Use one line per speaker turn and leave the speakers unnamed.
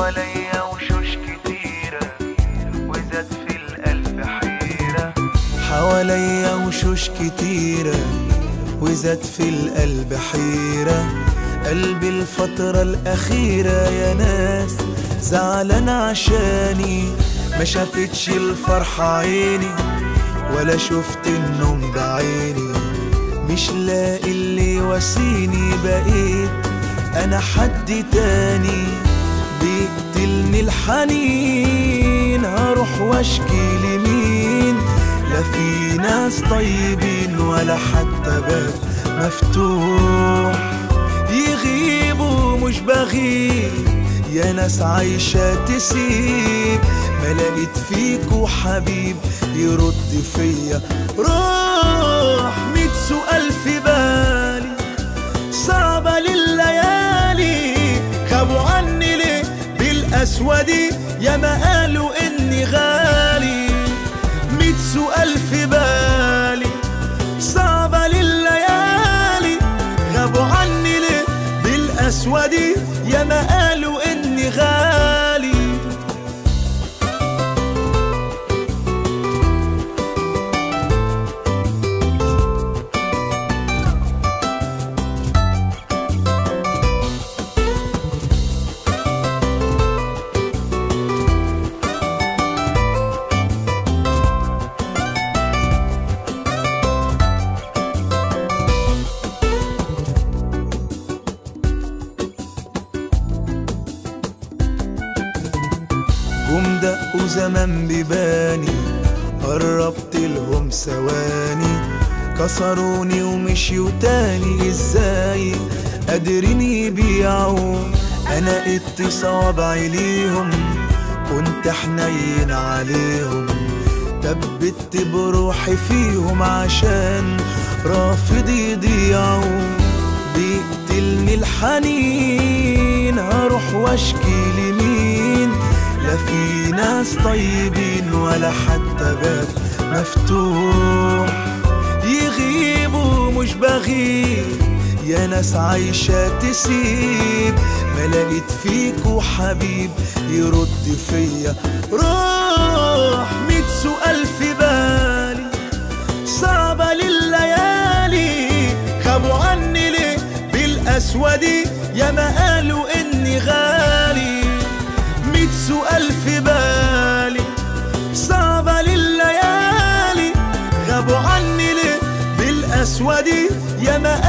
حواليا وشوش كتيرة وزاد في القلب حيرة.
حواليا وشوش كتيرة وزاد في القلب حيرة. قلبي الفترة الأخيرة يا ناس زعلان عشاني، ما شافتش الفرحة عيني ولا شفت النوم بعيني. مش لاقي اللي يواسيني، بقيت أنا حد تاني بيقتلني الحنين. هروح واشكي لمين؟ لا في ناس طيبين ولا حتى باب مفتوح. يغيبوا مش بغيب يا ناس عايشة تسيب، ما لقيت فيكوا حبيب يرد فيا روح. 100 سؤال في بالي صعبة لليالي، خابوا عني ليه بالقسوة دي؟ يا ما قالوا اني غالي. 100 سؤال في بالي صعبة لليالي، غابوا عني ليه بالقسوة دي؟ يا ما قالوا اني غالي. جم دقوا زمان بيباني، قربت لهم ثواني، كسروني ومشيوا تاني. ازاي قادرين يبيعوا؟ انا قدت صوابعي ليهم، كنت حنين عليهم، تبت بروحي فيهم عشان رافض يضيعوا. بيقتلني الحنين، هروح واشكي لمين؟ لا في ناس طيبين ولا حتى باب مفتوح. يغيبوا مش بغيب يا ناس عايشة تسيب، ما لقيت فيكوا حبيب يرد فيا روح. 100 سؤال في بالي صعبة لليالي، خابوا عني ليه بالقسوة دي؟ يا ما قالوا اني غالي. 100 سؤال في بالي صعبة لليالي، غابوا عني ليه بالقسوة دي؟ يا ما